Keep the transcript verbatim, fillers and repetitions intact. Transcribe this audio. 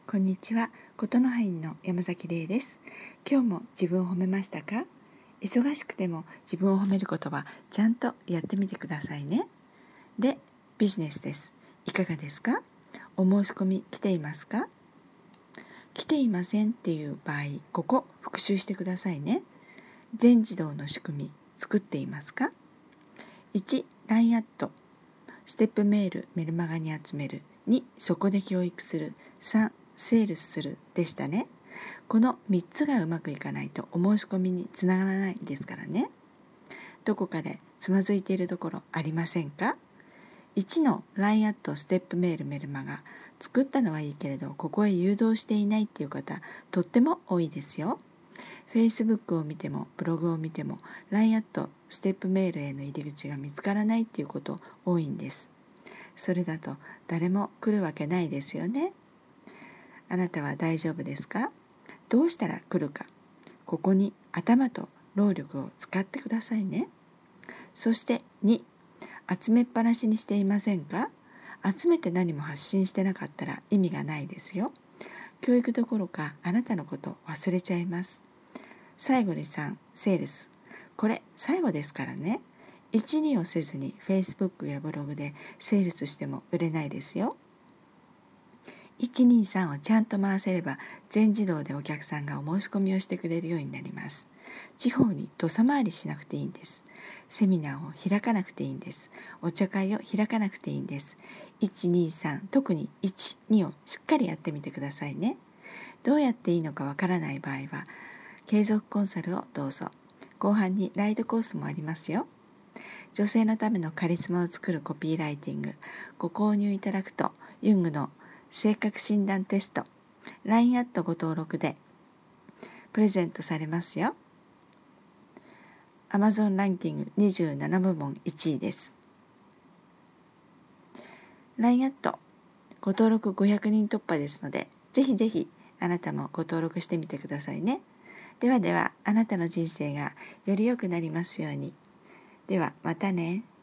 こんにちは。ことの葉院の山崎玲です。今日も自分を褒めましたか？忙しくても自分を褒めることはちゃんとやってみてくださいね。で、ビジネスです。いかがですか？お申し込み来ていますか？来ていませんっていう場合、ここ復習してくださいね。全自動の仕組み作っていますか？いち、ライン アット、ステップメール、メルマガに集める。に、そこで教育する。さん、セールスするでしたね。このみっつがうまくいかないとお申し込みにつながらないですからね。どこかでつまずいているところありませんか？いちの ライン アットステップメールメルマガ作ったのはいいけれどここへ誘導していないっていう方とっても多いですよ。Facebook を見てもブログを見ても ライン アットステップメールへの入り口が見つからないっていうこと多いんです。それだと誰も来るわけないですよね。あなたは大丈夫ですか？どうしたら来るか、ここに頭と労力を使ってくださいね。そしてに、集めっぱなしにしていませんか？集めて何も発信してなかったら意味がないですよ。教育どころかあなたのことを忘れちゃいます。最後にさん、セールス。これ最後ですからね。いち、にをせずに Facebook やブログでセールスしても売れないですよ。いち、に、さんをちゃんと回せれば全自動でお客さんがお申し込みをしてくれるようになります。地方に土佐回りしなくていいんです。セミナーを開かなくていいんです。お茶会を開かなくていいんです。いち、に、さん、特にいち、にをしっかりやってみてくださいね。どうやっていいのかわからない場合は継続コンサルをどうぞ。後半にライドコースもありますよ。女性のためのカリスマを作るコピーライティング、ご購入いただくとユングの性格診断テスト ライン アットご登録でプレゼントされますよ。 Amazon ランキングにじゅうなな部門いちいです。 ライン アットご登録ごひゃくにん突破ですので、ぜひぜひあなたもご登録してみてくださいね。ではでは、あなたの人生がより良くなりますように。ではまたね。